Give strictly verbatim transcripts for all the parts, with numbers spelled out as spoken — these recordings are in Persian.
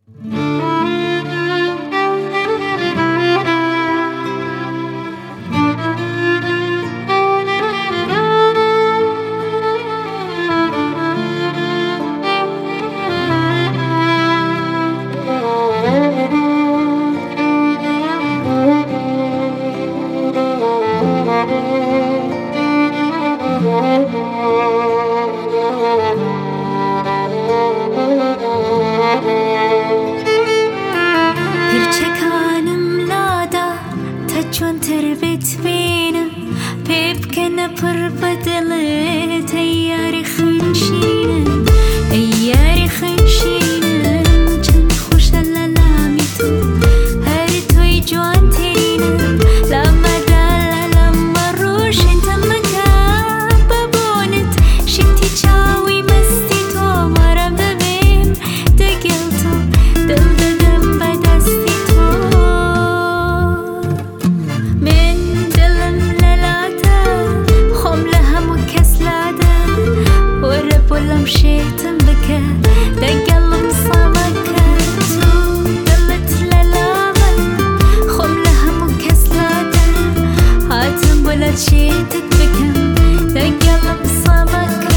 چون تربت بینم پیب کنه پر بدله تیاری خنشینم ایاری خنشینم چند خوش للامی تو هر توی جوان ترینم لما دل لما روش انت مکا ببونت شکتی چاوی مستی تو مرم دبیم دگل تو دل ددم بدستی تو مشيتم بك دقلب صابك تو دلت للامل خم لها مكسلاتة هاتم بلد شيتك بكم دقلب صابك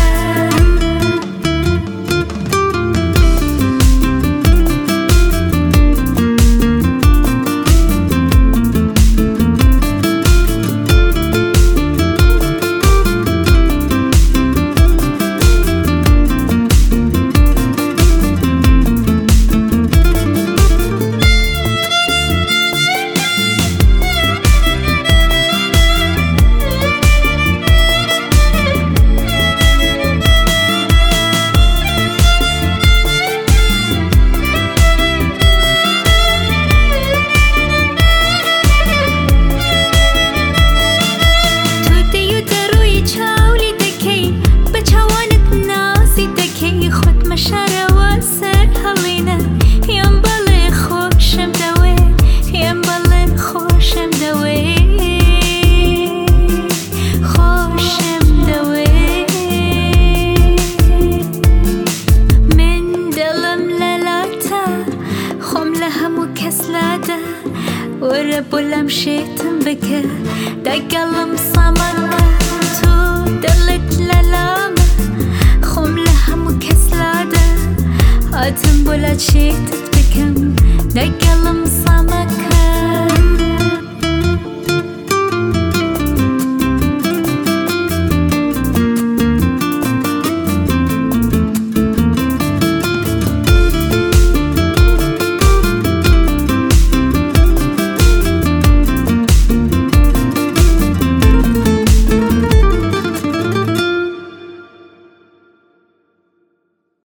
ورب مشيتم بك دقلم صمك تو دلت للامة خم لها مكسلادة هاتم بلد شيتت بكم دقلم صمك